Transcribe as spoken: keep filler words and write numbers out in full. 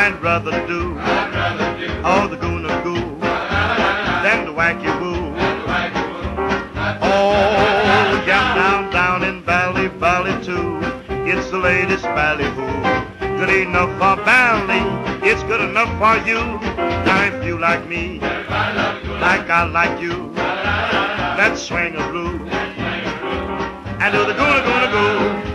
I'd rather do, I'd rather do oh, the Goo Goo than the Wacky Woo. Oh, jump down, down in Valley, Valley too. It's the latest ballyhoo. Good enough for Valley, it's good enough for you. Now if you like me, like I like you, let's swing a blue and do the Goo Goo Goo.